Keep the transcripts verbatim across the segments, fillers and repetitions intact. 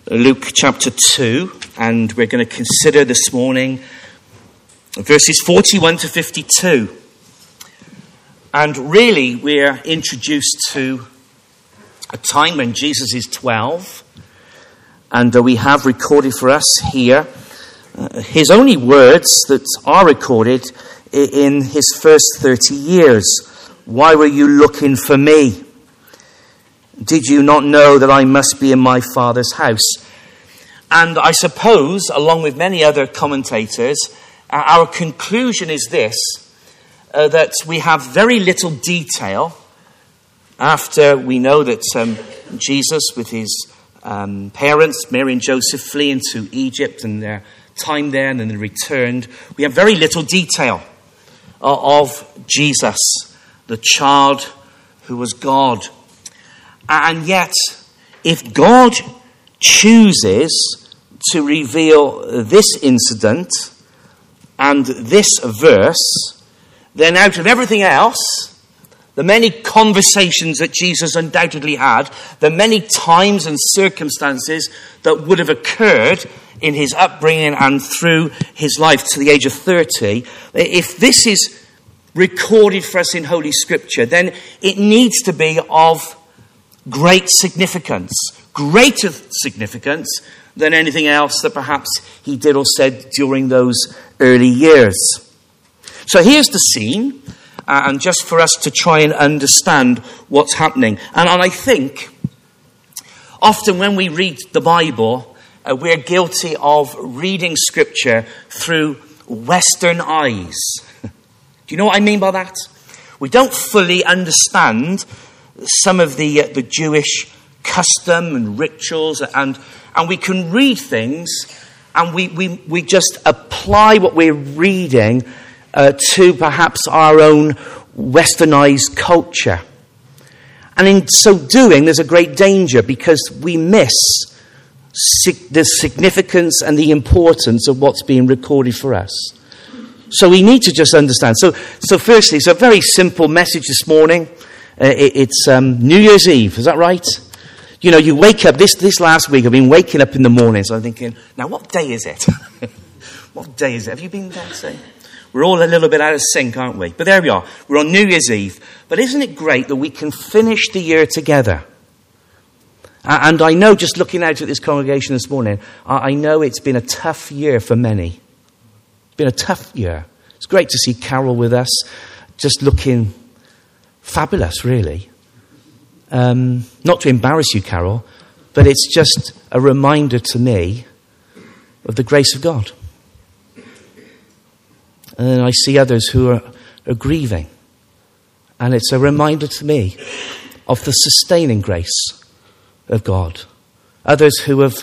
Luke chapter two, and we're going to consider this morning verses forty-one to fifty-two. And really, we're introduced to a time when Jesus is twelve, and uh, we have recorded for us here uh, his only words that are recorded in his first thirty years. Why were you looking for me? Did you not know that I must be in my Father's house? And I suppose, along with many other commentators, uh, our conclusion is this, uh, that we have very little detail after we know that um, Jesus, with his um, parents, Mary and Joseph, flee into Egypt and their time there, and then they returned. We have very little detail uh, of Jesus, the child who was God. And yet, if God chooses to reveal this incident and this verse, then out of everything else, the many conversations that Jesus undoubtedly had, the many times and circumstances that would have occurred in his upbringing and through his life to the age of thirty, if this is recorded for us in Holy Scripture, then it needs to be of great significance, greater significance than anything else that perhaps he did or said during those early years. So here's the scene, uh, and just for us to try and understand what's happening. And, and I think often when we read the Bible, uh, we're guilty of reading Scripture through Western eyes. Do you know what I mean by that? We don't fully understand some of the uh, the Jewish custom and rituals, and and we can read things, and we we, we just apply what we're reading uh, to perhaps our own westernized culture. And in so doing, there's a great danger, because we miss sig- the significance and the importance of what's being recorded for us. So we need to just understand. So, so firstly, it's a very simple message this morning. Uh, it, it's um, New Year's Eve, is that right? You know, you wake up, this this last week, I've been waking up in the morning, so I'm thinking, now what day is it? What day is it? Have you been dancing? We're all a little bit out of sync, aren't we? But there we are. We're on New Year's Eve. But isn't it great that we can finish the year together? Uh, and I know, just looking out at this congregation this morning, I, I know it's been a tough year for many. It's been a tough year. It's great to see Carol with us, just looking fabulous, really. Um, not to embarrass you, Carol, but it's just a reminder to me of the grace of God. And then I see others who are, are grieving. And it's a reminder to me of the sustaining grace of God. Others who have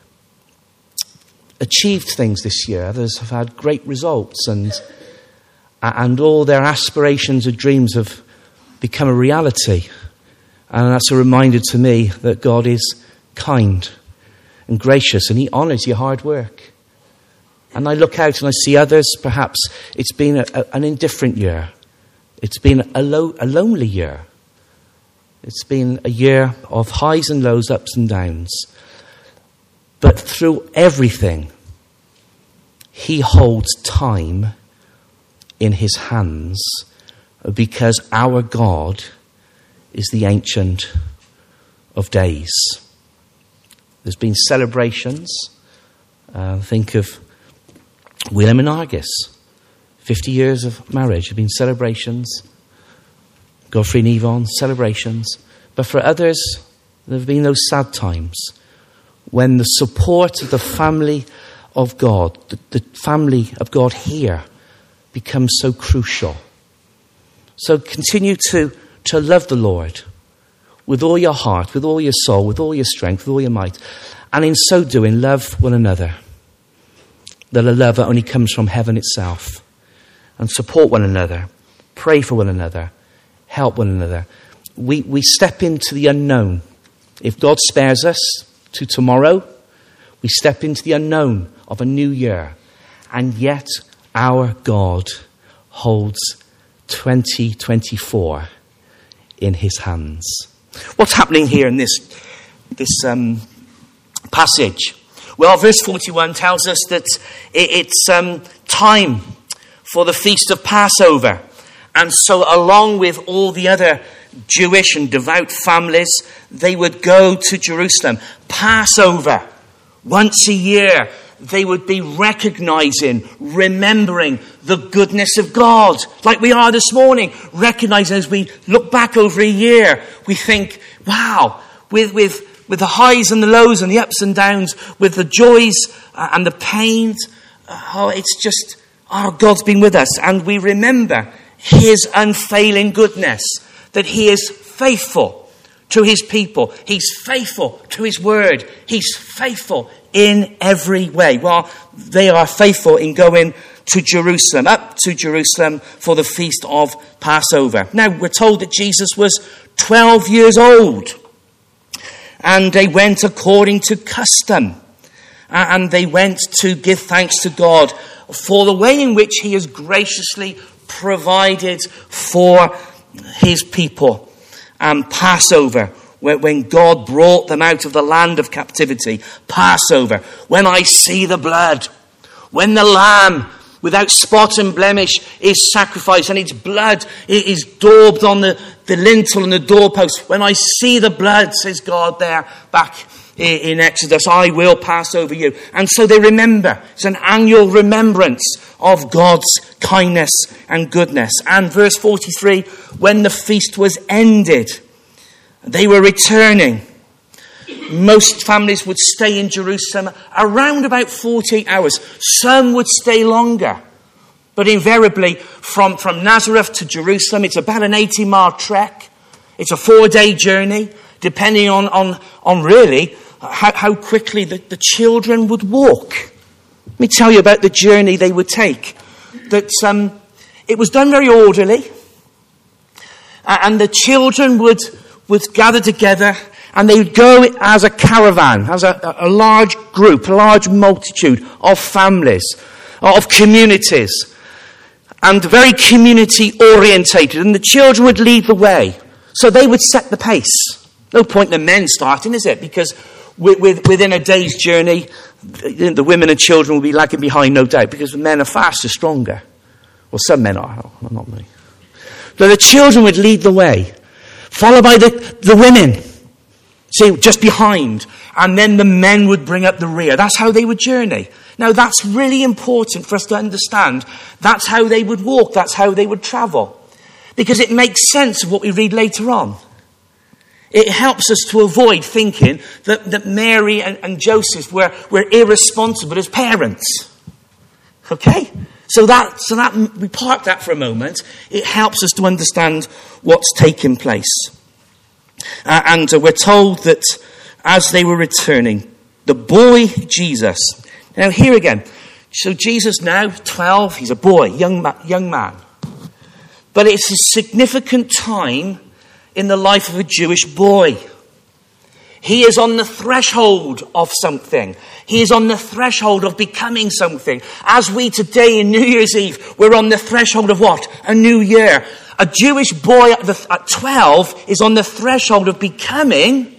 achieved things this year. Others have had great results, and and all their aspirations and dreams have become a reality. And that's a reminder to me that God is kind and gracious, and he honours your hard work. And I look out and I see others, perhaps it's been a, a, an indifferent year. It's been a, lo- a lonely year. It's been a year of highs and lows, ups and downs. But through everything, he holds time in his hands, because our God is the Ancient of Days. There's been celebrations. Uh, think of William and Argus, fifty years of marriage. There have been celebrations. Godfrey and Yvonne, celebrations. But for others, there have been those sad times when the support of the family of God, the, the family of God here, becomes so crucial. So continue to, to love the Lord with all your heart, with all your soul, with all your strength, with all your might. And in so doing, love one another. That a love that only comes from heaven itself. And support one another. Pray for one another. Help one another. We, we step into the unknown. If God spares us to tomorrow, we step into the unknown of a new year. And yet our God holds twenty twenty-four in his hands. What's happening here in this this um, passage? Well, verse forty-one tells us that it's um, time for the feast of Passover. And so along with all the other Jewish and devout families, they would go to Jerusalem. Passover, once a year, they would be recognizing, remembering the goodness of God. Like we are this morning, recognizing as we look back over a year, we think, wow, with, with, with the highs and the lows and the ups and downs, with the joys and the pains, oh, it's just, oh, God's been with us. And we remember his unfailing goodness, that he is faithful to his people. He's faithful to his word. He's faithful in every way. Well, they are faithful in going to Jerusalem, up to Jerusalem for the feast of Passover. Now, we're told that Jesus was twelve years old, and they went according to custom, and they went to give thanks to God for the way in which he has graciously provided for his people. Um, Passover, when God brought them out of the land of captivity. Passover, when I see the blood, when the lamb without spot and blemish is sacrificed and its blood is daubed on the, the lintel and the doorpost. When I see the blood, says God there back in Exodus, I will pass over you. And so they remember. It's an annual remembrance of God's kindness and goodness. And verse forty-three, when the feast was ended, they were returning. Most families would stay in Jerusalem around about forty-eight hours. Some would stay longer. But invariably, from, from Nazareth to Jerusalem, it's about an eighty mile trek. It's a four-day journey, depending on, on, on really how, how quickly the, the children would walk. Let me tell you about the journey they would take. That um, it was done very orderly. And the children would, would gather together, and they would go as a caravan, as a, a large group, a large multitude of families, of communities, and very community orientated. And the children would lead the way. So they would set the pace. No point in the men starting, is it? Because with, with, within a day's journey, the, the women and children will be lagging behind, no doubt, because the men are faster, stronger. Well, some men are, not me. So the children would lead the way, followed by the, the women. See, just behind. And then the men would bring up the rear. That's how they would journey. Now, that's really important for us to understand. That's how they would walk. That's how they would travel. Because it makes sense of what we read later on. It helps us to avoid thinking that, that Mary and, and Joseph were, were irresponsible as parents. Okay? So that, so that, we park that for a moment. It helps us to understand what's taking place. Uh, and uh, we're told that as they were returning, the boy Jesus. Now here again, so Jesus now twelve, he's a boy, young ma- young man. But it's a significant time in the life of a Jewish boy. He is on the threshold of something. He is on the threshold of becoming something. As we today in New Year's Eve, we're on the threshold of what? A new year. A Jewish boy at, the, at twelve is on the threshold of becoming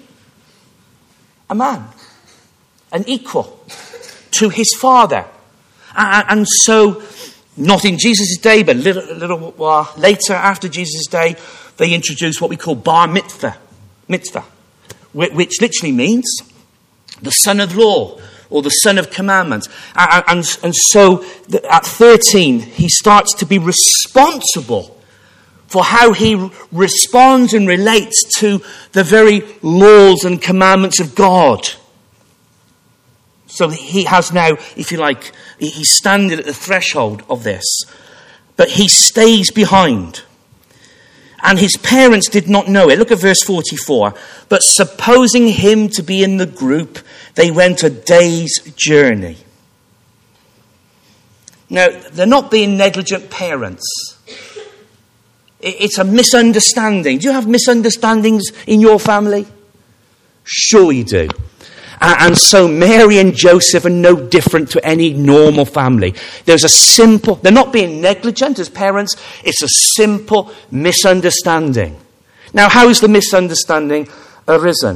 a man, an equal to his father. And, and so, not in Jesus' day, but a little, a little while later, after Jesus' day, they introduced what we call bar mitzvah, mitzvah, which literally means the son of law or the son of commandment. And, and, and so, at thirteen, he starts to be responsible for how he responds and relates to the very laws and commandments of God. So he has now, if you like, he's standing at the threshold of this. But he stays behind. And his parents did not know it. Look at verse forty-four. But supposing him to be in the group, they went a day's journey. Now, they're not being negligent parents. It's a misunderstanding. Do you have misunderstandings in your family? Sure you do. And so Mary and Joseph are no different to any normal family. There's a simple, they're not being negligent as parents. It's a simple misunderstanding. Now, how is the misunderstanding arisen?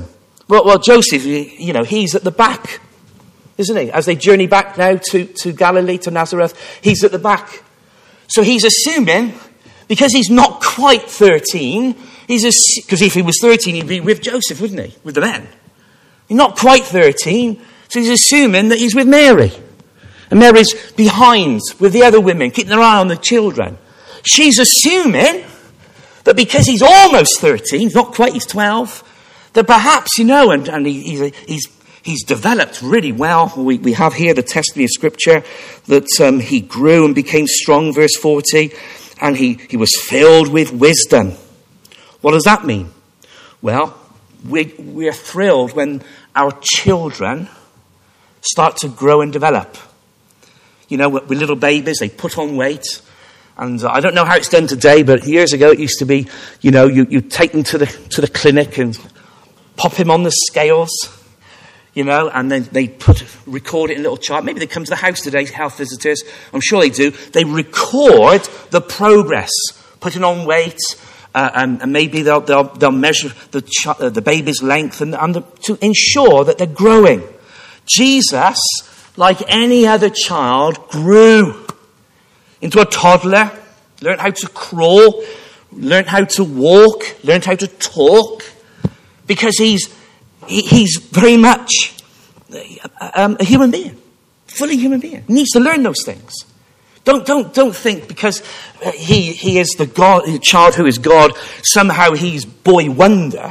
Well, well, Joseph, you know, he's at the back, isn't he? As they journey back now to, to Galilee, to Nazareth, he's at the back. So he's assuming, because he's not quite thirteen, he's because if he was thirteen, he'd be with Joseph, wouldn't he? With the men. He's not quite thirteen, so he's assuming that he's with Mary. And Mary's behind with the other women, keeping their eye on the children. She's assuming that because he's almost thirteen, not quite, he's twelve, that perhaps, you know, and, and he, he's, he's, he's developed really well. We, we have here the testimony of Scripture that um, he grew and became strong, verse forty, and he, he was filled with wisdom. What does that mean? Well, we, we're thrilled when our children start to grow and develop. You know, with little babies, they put on weight. And uh, I don't know how it's done today, but years ago it used to be, you know, you, you take them to the to the clinic and pop him on the scales, you know, and then they put record it in a little chart. Maybe they come to the house today, health visitors. I'm sure they do. They record the progress, putting on weight, uh, and, and maybe they'll they'll they'll measure the ch- uh, the baby's length and, and the, to ensure that they're growing. Jesus, like any other child, grew into a toddler, learned how to crawl, learned how to walk, learned how to talk, because he's he, he's very much um, a human being, fully human being. He needs to learn those things. Don't don't don't think because he he is the God, the child who is God, somehow he's boy wonder.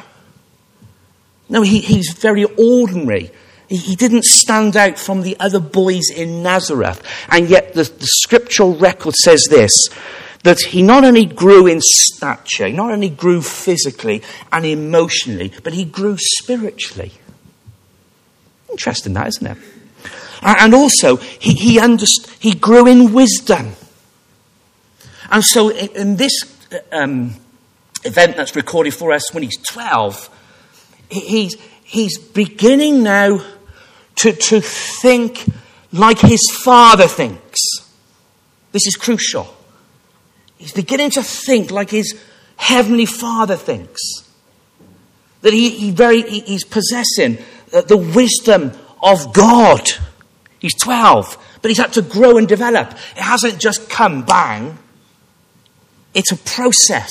No, he, he's very ordinary. He, he didn't stand out from the other boys in Nazareth, and yet the, the scriptural record says this: that he not only grew in stature, he not only grew physically and emotionally, but he grew spiritually. Interesting that, isn't it? And also, he he, underst- he grew in wisdom. And so in this um, event that's recorded for us when he's twelve, he's, he's beginning now to, to think like his father thinks. This is crucial. He's beginning to think like his heavenly Father thinks. That he, he very he, he's possessing uh, the wisdom of God. He's twelve, but he's had to grow and develop. It hasn't just come bang. It's a process.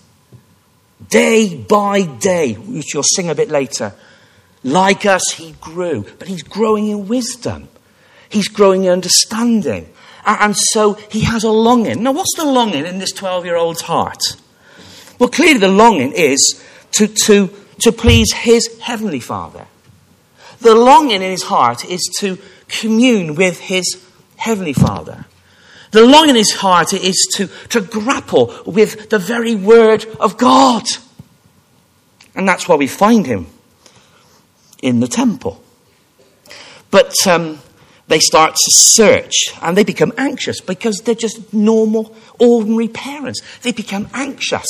Day by day, which you'll sing a bit later. Like us, he grew, but he's growing in wisdom. He's growing in understanding. And so he has a longing. Now, what's the longing in this twelve-year-old's heart? Well, clearly the longing is to, to, to please his heavenly Father. The longing in his heart is to commune with his heavenly Father. The longing in his heart is to, to grapple with the very word of God. And that's why we find him in the temple. But um, they start to search and they become anxious because they're just normal, ordinary parents. They become anxious.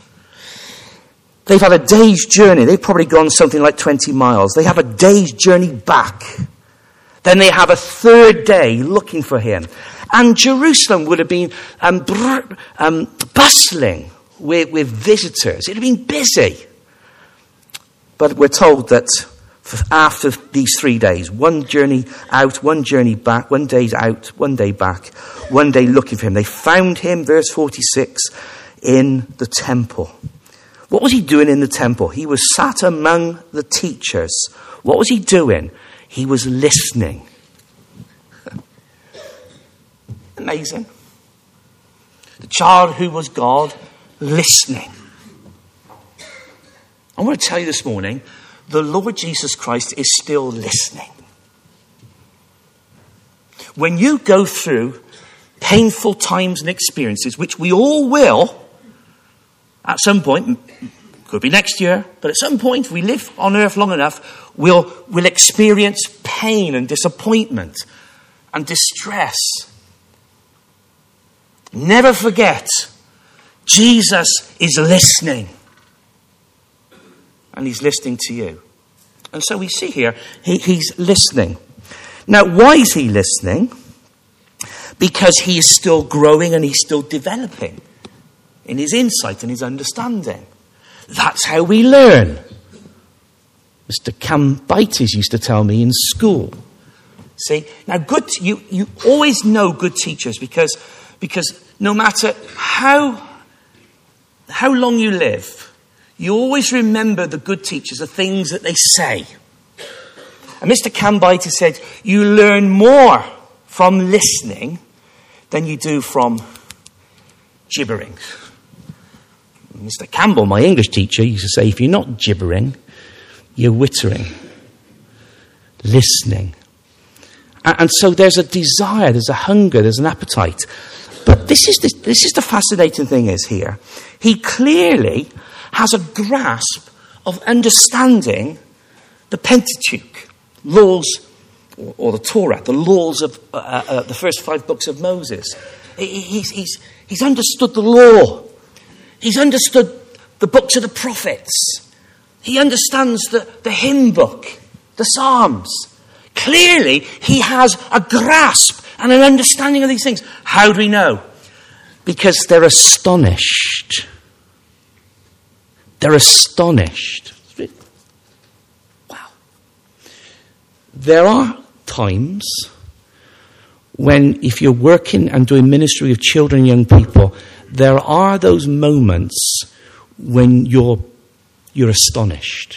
They've had a day's journey. They've probably gone something like twenty miles. They have a day's journey back. Then they have a third day looking for him. And Jerusalem would have been um, br- um, bustling with, with visitors. It had been busy. But we're told that after these three days, one journey out, one journey back, one day's out, one day back, one day looking for him, they found him, verse forty-six, in the temple. What was he doing in the temple? He was sat among the teachers. What was he doing? He was listening. Amazing. The child who was God, listening. I want to tell you this morning, the Lord Jesus Christ is still listening. When you go through painful times and experiences, which we all will, at some point, could be next year, but at some point, if we live on earth long enough, we'll, we'll experience pain and disappointment and distress. Never forget, Jesus is listening. And he's listening to you. And so we see here, he, he's listening. Now, why is he listening? Because he is still growing and he's still developing in his insight and his understanding. That's how we learn. Mister Cambites used to tell me in school. See, now good, you, you always know good teachers because, because no matter how, how long you live, you always remember the good teachers, the things that they say. And Mister Cambites said, you learn more from listening than you do from gibbering. Mister Campbell, my English teacher, used to say, if you're not gibbering, you're wittering, listening. And so there's a desire, there's a hunger, there's an appetite. But this is the, this is the fascinating thing is here. He clearly has a grasp of understanding the Pentateuch, laws, or, or the Torah, the laws of uh, uh, the first five books of Moses. He, he's, he's, he's understood the law. He's understood the books of the prophets. He understands the, the hymn book, the Psalms. Clearly, he has a grasp and an understanding of these things. How do we know? Because they're astonished. They're astonished. Wow. There are times when, if you're working and doing ministry with children and young people, there are those moments when you're you're astonished.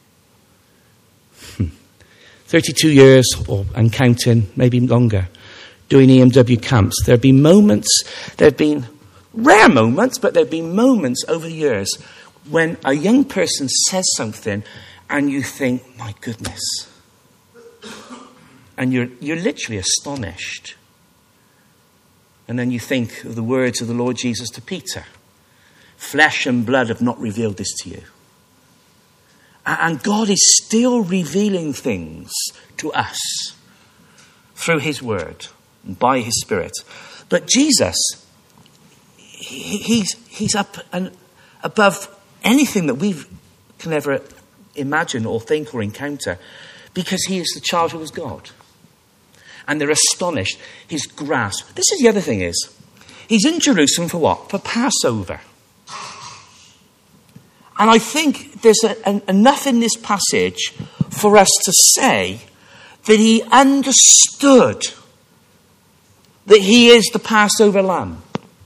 thirty-two years or, and counting, maybe longer, doing E M W camps. There have been moments, there have been rare moments, but there have been moments over the years when a young person says something and you think, my goodness. And you're you're literally astonished. And then you think of the words of the Lord Jesus to Peter. Flesh and blood have not revealed this to you. And God is still revealing things to us through his word and by his Spirit. But Jesus, he, he's, he's up and above anything that we can ever imagine or think or encounter because he is the child who was God. And they're astonished. His grasp. This is the other thing is, he's in Jerusalem for what? For Passover. And I think there's a, an, enough in this passage for us to say that he understood that he is the Passover lamb.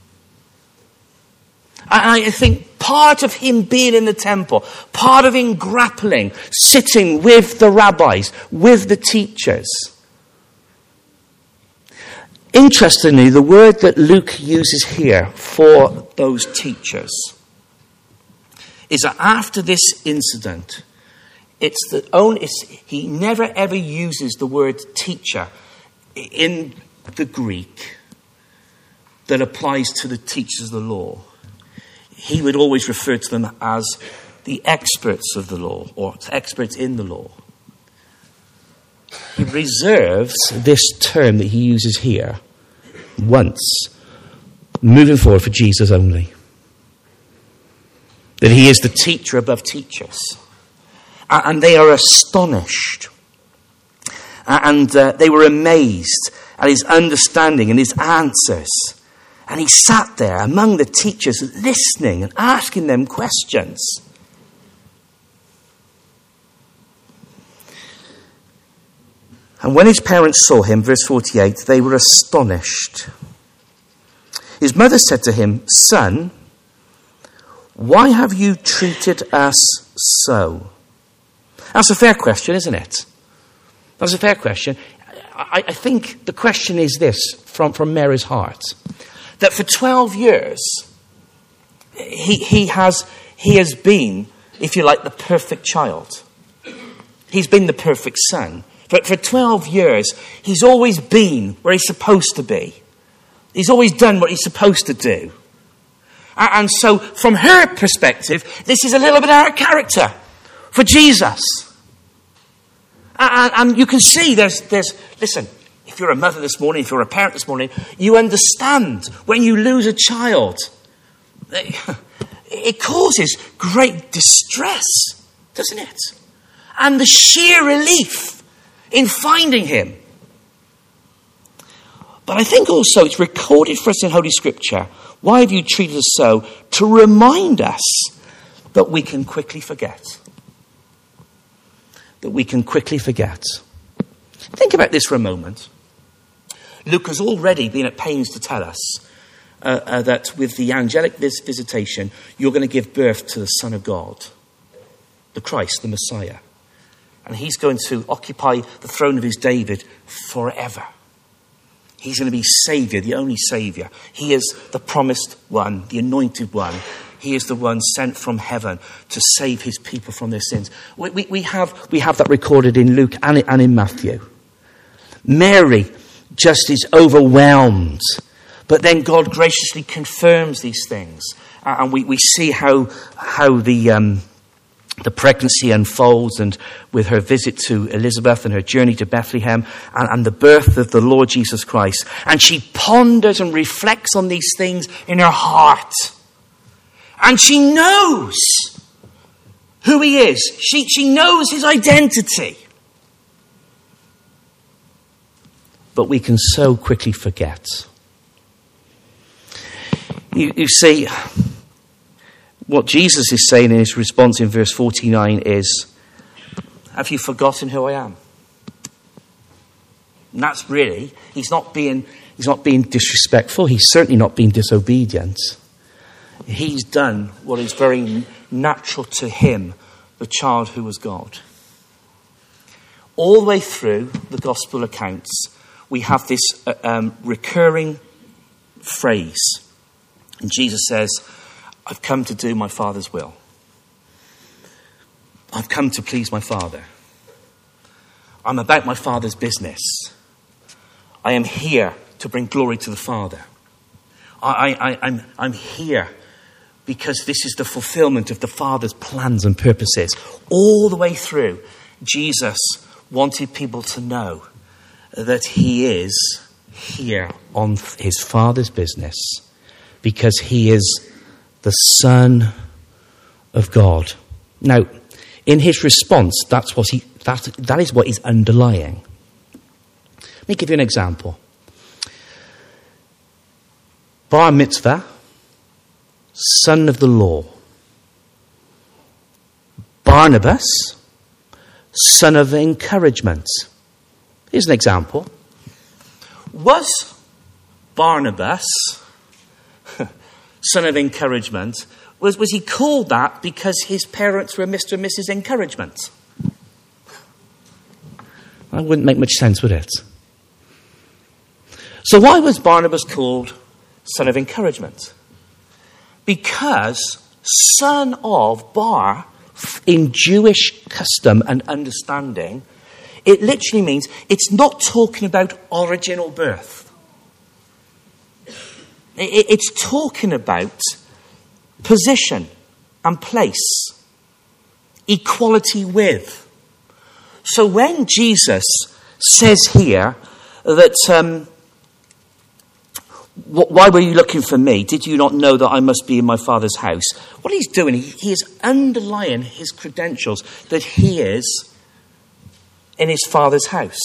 And I think part of him being in the temple, part of him grappling, sitting with the rabbis, with the teachers. Interestingly, the word that Luke uses here for those teachers is that after this incident, it's the only, it's, he never ever uses the word teacher in the Greek that applies to the teachers of the law. He would always refer to them as the experts of the law or experts in the law. He reserves this term that he uses here once, moving forward for Jesus only. That he is the teacher above teachers. And they are astonished. And uh, they were amazed at his understanding and his answers. And he sat there among the teachers listening and asking them questions. And when his parents saw him, verse forty-eight, they were astonished. His mother said to him, "Son, why have you treated us so?" That's a fair question, isn't it? That's a fair question. I, I think the question is this, from, from Mary's heart. That for twelve years, he, he, has, he has been, if you like, the perfect child. He's been the perfect son. But for twelve years, he's always been where he's supposed to be. He's always done what he's supposed to do. And so, from her perspective, this is a little bit out of character for Jesus. And, and you can see there's, there's, listen, if you're a mother this morning, if you're a parent this morning, you understand when you lose a child, it causes great distress, doesn't it? And the sheer relief in finding him. But I think also it's recorded for us in Holy Scripture. Why have you treated us so? To remind us that we can quickly forget. that we can quickly forget. Think about this for a moment. Luke has already been at pains to tell us uh, uh, that with the angelic vis- visitation, you're going to give birth to the Son of God, the Christ, the Messiah. And he's going to occupy the throne of his David forever. He's going to be Saviour, the only Saviour. He is the promised one, the anointed one. He is the one sent from heaven to save his people from their sins. We, we, we, have, we have that recorded in Luke and, and in Matthew. Mary just is overwhelmed. But then God graciously confirms these things. Uh, and we, we see how, how the... Um, The pregnancy unfolds, and with her visit to Elizabeth and her journey to Bethlehem and, and the birth of the Lord Jesus Christ. And she ponders and reflects on these things in her heart. And she knows who he is. She, she knows his identity. But we can so quickly forget. You, you see... What Jesus is saying in his response in verse forty-nine is, have you forgotten who I am? And that's really, he's not being, he's not being disrespectful. He's certainly not being disobedient. He's done what is very natural to him, the child who was God. All the way through the gospel accounts, we have this uh, um, recurring phrase. And Jesus says, I've come to do my Father's will. I've come to please my Father. I'm about my Father's business. I am here to bring glory to the Father. I, I, I'm, I'm here because this is the fulfillment of the Father's plans and purposes. All the way through, Jesus wanted people to know that he is here on his Father's business because he is the Son of God. Now, in his response, that's what he that that is what is underlying. Let me give you an example. Bar mitzvah, son of the law. Barnabas, son of encouragement. Here's an example. Was Barnabas son of encouragement, was, was he called that because his parents were Mister and Missus Encouragement? That wouldn't make much sense, would it? So why was Barnabas called son of encouragement? Because son of, bar, in Jewish custom and understanding, it literally means it's not talking about origin or birth. It's talking about position and place, equality with. So when Jesus says here that, um, why were you looking for me? Did you not know that I must be in my Father's house? What he's doing, he is underlying his credentials that he is in his Father's house.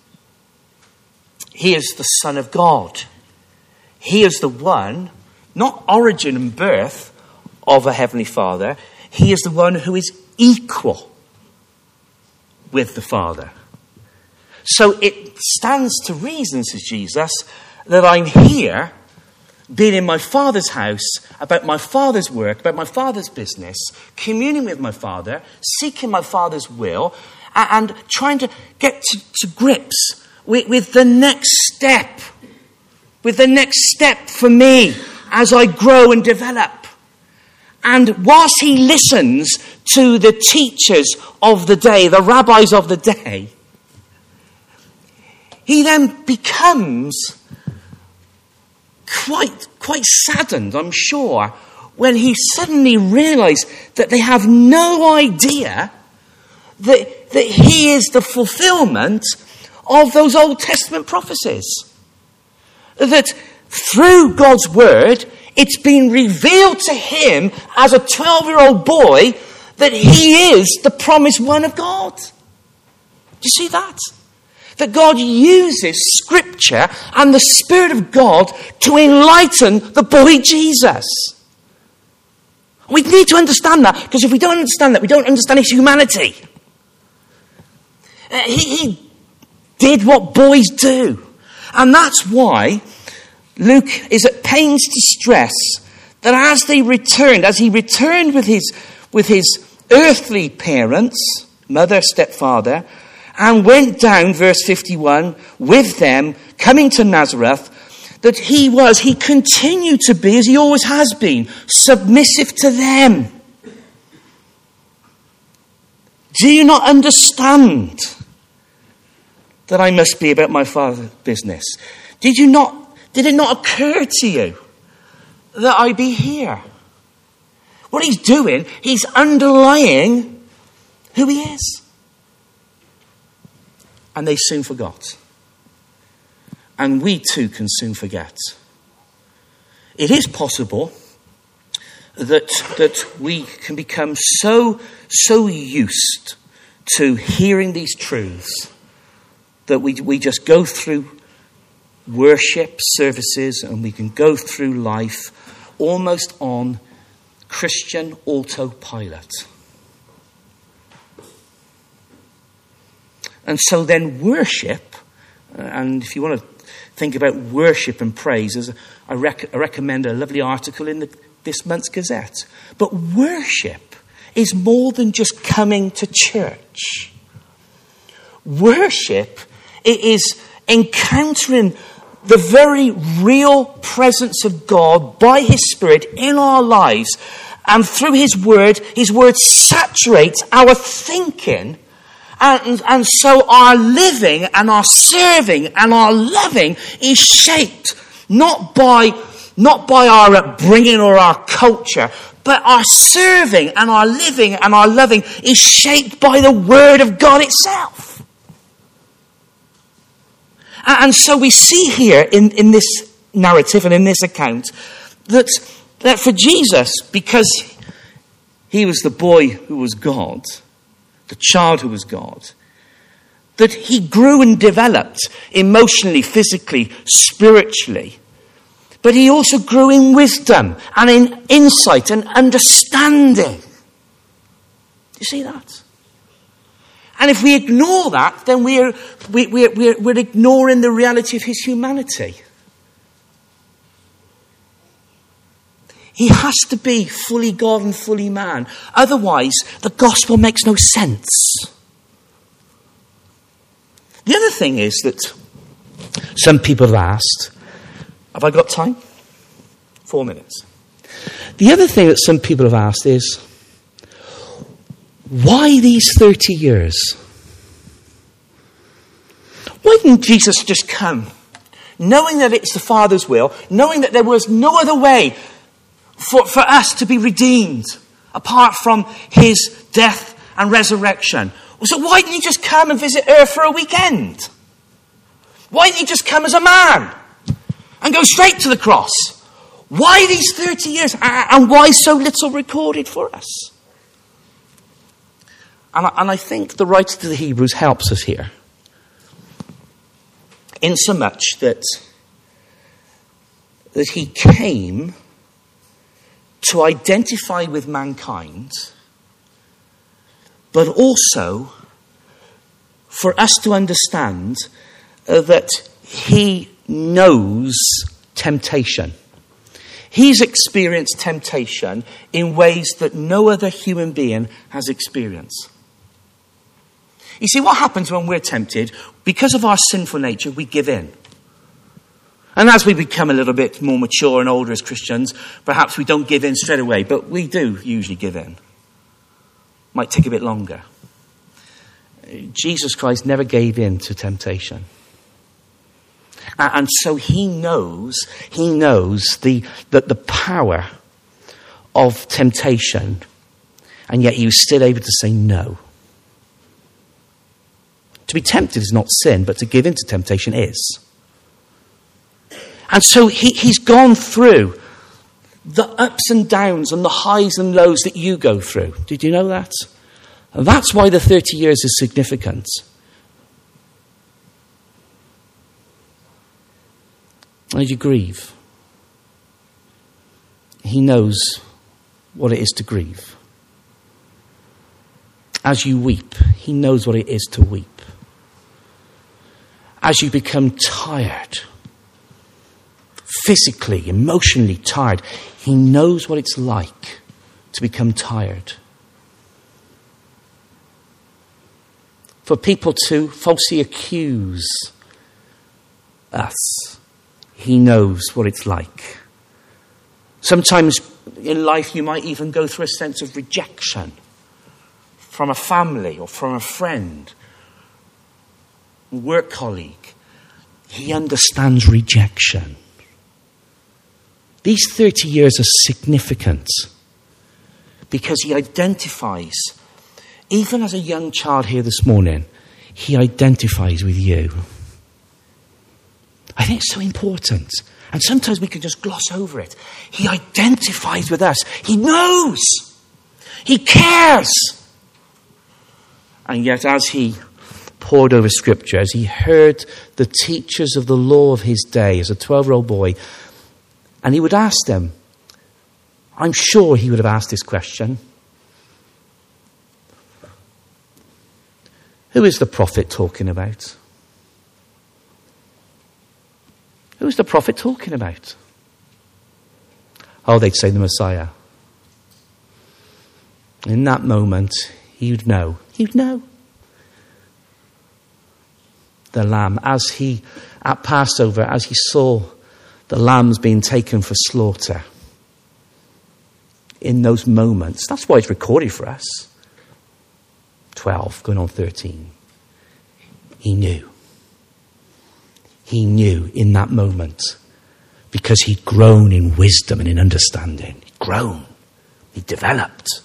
He is the Son of God. He is the one, not origin and birth of a Heavenly Father. He is the one who is equal with the Father. So it stands to reason, says Jesus, that I'm here, being in my Father's house, about my Father's work, about my Father's business, communing with my Father, seeking my Father's will, and trying to get to, to grips with, with the next step. With the next step for me as I grow and develop. And whilst he listens to the teachers of the day, the rabbis of the day, he then becomes quite, quite saddened, I'm sure, when he suddenly realized that they have no idea that, that he is the fulfillment of those Old Testament prophecies. That through God's word, it's been revealed to him as a twelve-year-old boy that he is the promised one of God. Do you see that? That God uses Scripture and the Spirit of God to enlighten the boy Jesus. We need to understand that, because if we don't understand that, we don't understand his humanity. Uh, he, he did what boys do. And that's why Luke is at pains to stress that as they returned, as he returned with his, with his earthly parents, mother, stepfather, and went down, verse fifty-one, with them, coming to Nazareth, that he was, he continued to be, as he always has been, submissive to them. Do you not understand that I must be about my Father's business? Did you not, did it not occur to you that I be here? What he's doing, he's underlying who he is. And they soon forgot. And we too can soon forget. It is possible that that we can become so so used to hearing these truths that we we just go through worship services and we can go through life almost on Christian autopilot. And so then worship, and if you want to think about worship and praise, as I, rec- I recommend a lovely article in the, this month's Gazette. But worship is more than just coming to church. Worship, it is encountering the very real presence of God by his Spirit in our lives. And through his word, his word saturates our thinking. And, and so our living and our serving and our loving is shaped not by, not by our upbringing or our culture, but our serving and our living and our loving is shaped by the Word of God itself. And, and so we see here in, in this narrative and in this account that, that for Jesus, because he was the boy who was God, the child who was God, that he grew and developed emotionally, physically, spiritually. But he also grew in wisdom and in insight and understanding. Do you see that? And if we ignore that, then we're, we, we're, we're, we're ignoring the reality of his humanity. He has to be fully God and fully man. Otherwise, the gospel makes no sense. The other thing is that some people have asked, have I got time? Four minutes. The other thing that some people have asked is, why these thirty years? Why didn't Jesus just come, knowing that it's the Father's will, knowing that there was no other way For, for us to be redeemed apart from his death and resurrection? So why didn't he just come and visit Earth for a weekend? Why didn't he just come as a man and go straight to the cross? Why these thirty years? And why so little recorded for us? And I, and I think the writer to the Hebrews helps us here, in so much that, that he came to identify with mankind, but also for us to understand uh, that he knows temptation. He's experienced temptation in ways that no other human being has experienced. You see, what happens when we're tempted? Because of our sinful nature, we give in. And as we become a little bit more mature and older as Christians, perhaps we don't give in straight away, but we do usually give in. Might take a bit longer. Jesus Christ never gave in to temptation. And so he knows, he knows the, the, the power of temptation, and yet he was still able to say no. To be tempted is not sin, but to give in to temptation is. And so he, he's gone through the ups and downs and the highs and lows that you go through. Did you know that? And that's why the thirty years is significant. As you grieve, he knows what it is to grieve. As you weep, he knows what it is to weep. as you become tired, physically, emotionally tired. He knows what it's like to become tired. For people to falsely accuse us, he knows what it's like. Sometimes in life you might even go through a sense of rejection from a family or from a friend, a work colleague. He understands rejection. These thirty years are significant because he identifies, even as a young child here this morning, he identifies with you. I think it's so important. And sometimes we can just gloss over it. He identifies with us. He knows. He cares. And yet as he pored over Scripture, as he heard the teachers of the law of his day as a twelve-year-old boy, and he would ask them, I'm sure he would have asked this question. Who is the prophet talking about? Who is the prophet talking about? Oh, they'd say the Messiah. In that moment, he'd know. He'd know. The lamb, as he, at Passover, as he saw the lambs being taken for slaughter, in those moments, that's why it's recorded for us. twelve, going on thirteen. He knew. He knew in that moment because he'd grown in wisdom and in understanding. He'd grown. He'd developed.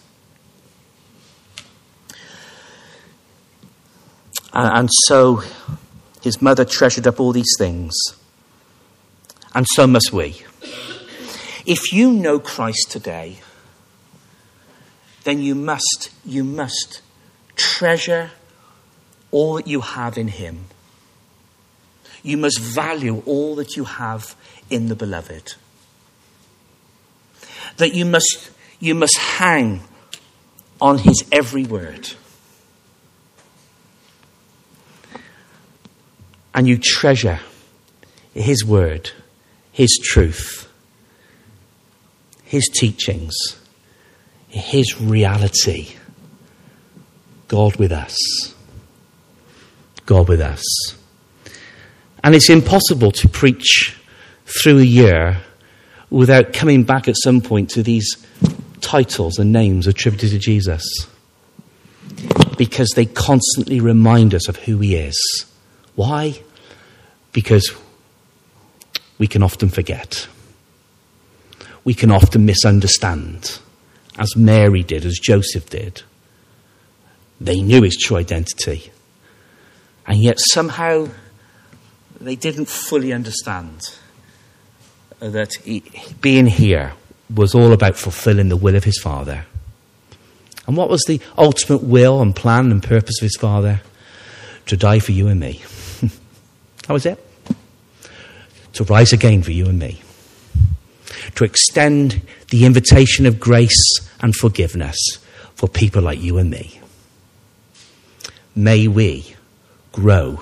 And so his mother treasured up all these things. And so must we. If you know Christ today, then you must, you must treasure all that you have in him. You must value all that you have in the beloved. That you must, you must hang on his every word. And you treasure his word, his truth, his teachings, his reality. God with us. God with us. And it's impossible to preach through a year without coming back at some point to these titles and names attributed to Jesus. Because they constantly remind us of who he is. Why? Because we can often forget. We can often misunderstand, as Mary did, as Joseph did. They knew his true identity. And yet somehow they didn't fully understand that he, being here was all about fulfilling the will of his Father. And what was the ultimate will and plan and purpose of his Father? To die for you and me. That was it. To rise again for you and me. To extend the invitation of grace and forgiveness for people like you and me. May we grow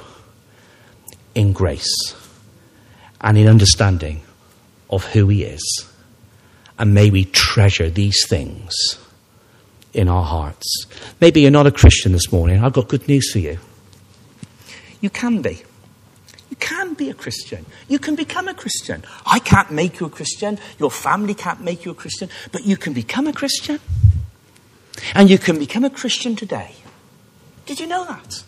in grace and in understanding of who he is. And may we treasure these things in our hearts. Maybe you're not a Christian this morning. I've got good news for you. You can be. You can be a Christian. You can become a Christian. I can't make you a Christian. Your family can't make you a Christian. But you can become a Christian. And you can become a Christian today. Did you know that?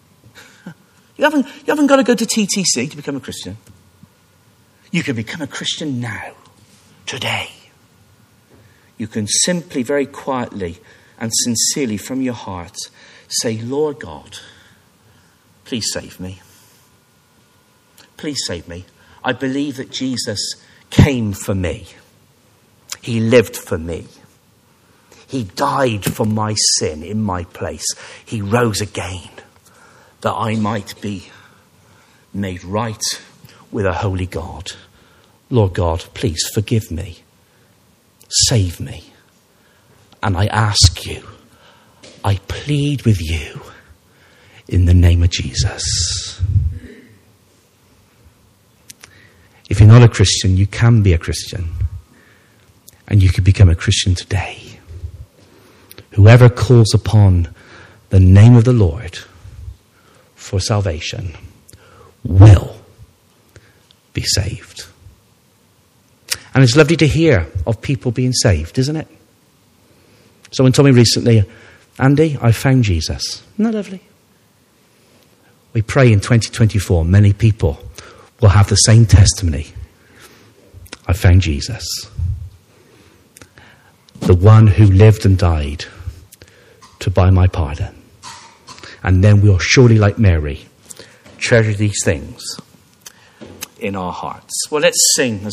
You haven't, you haven't got to go to T T C to become a Christian. You can become a Christian now, today. You can simply, very quietly and sincerely from your heart say, Lord God, please save me. Please save me. I believe that Jesus came for me. He lived for me. He died for my sin in my place. He rose again that I might be made right with a holy God. Lord God, please forgive me. Save me. And I ask you, I plead with you in the name of Jesus. If you're not a Christian, you can be a Christian. And you could become a Christian today. Whoever calls upon the name of the Lord for salvation will be saved. And it's lovely to hear of people being saved, isn't it? Someone told me recently, Andy, I found Jesus. Isn't that lovely? We pray in twenty twenty-four, many people will have the same testimony. I found Jesus. The one who lived and died to buy my pardon. And then we'll surely, like Mary, treasure these things in our hearts. Well, let's sing.